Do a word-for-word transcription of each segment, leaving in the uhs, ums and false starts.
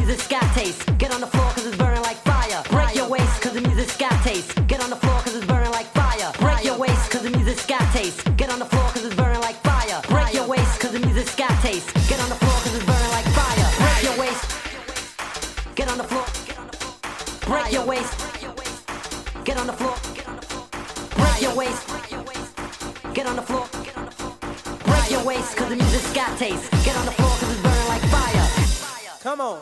music's got taste. Get on the floor cause it's burning like fire. Break your waist cause the music's got taste. Get on the floor cause it's burning like fire. Break your waist cause the music's got taste. Get on the floor cause it's burning like fire. Break your waist cause the music's got taste. Get on the floor cause it's burning like fire. Break your waist. Get on the floor. Break your waist. Get on the floor. Break your waist. Get on the floor. Break your waist cause the music's got taste. Get on the floor cause it's burning like fire. Come on.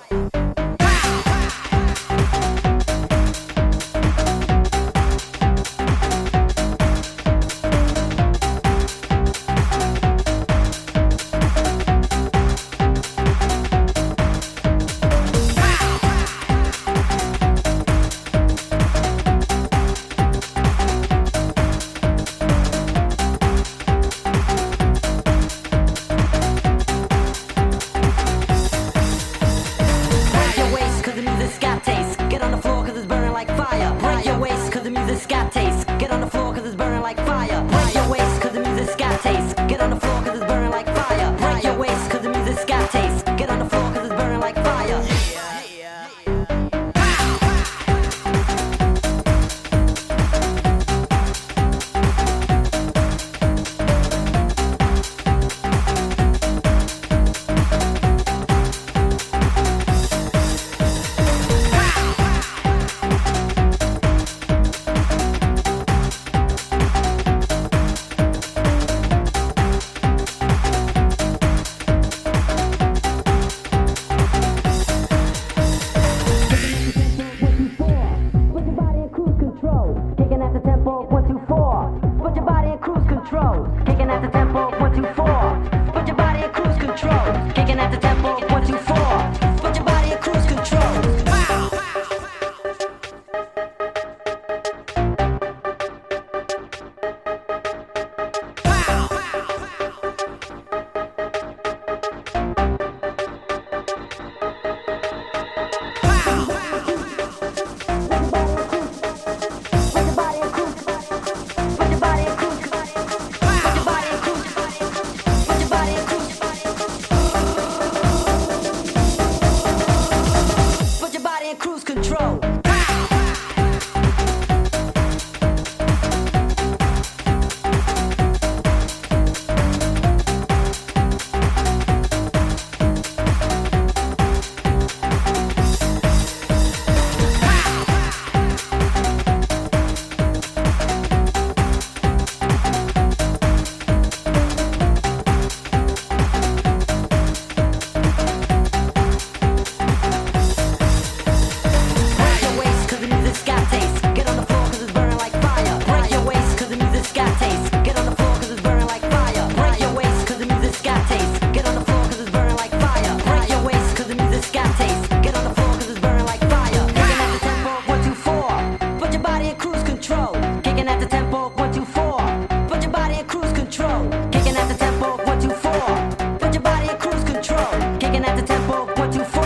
Kicking at the tempo, one, two, four.